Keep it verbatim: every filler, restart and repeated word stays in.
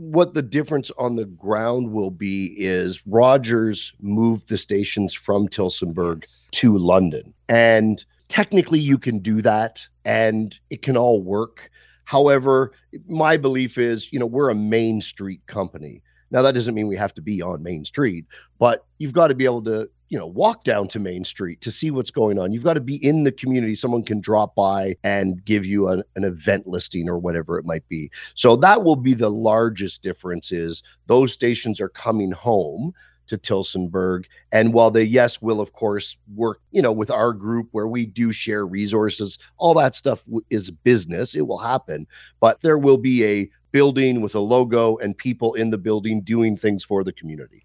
what the difference on the ground will be is Rogers moved the stations from Tillsonburg Yes. to London. And technically you can do that and it can all work. However, my belief is, you know, we're a Main Street company. Now, that doesn't mean we have to be on Main Street, but you've got to be able to, you know, walk down to Main Street to see what's going on. You've got to be in the community. Someone can drop by and give you an, an event listing or whatever it might be. So that will be the largest difference is those stations are coming home to Tillsonburg. And while they, yes, will of course work, you know, with our group where we do share resources, all that stuff w- is business. It will happen, but there will be a building with a logo and people in the building doing things for the community.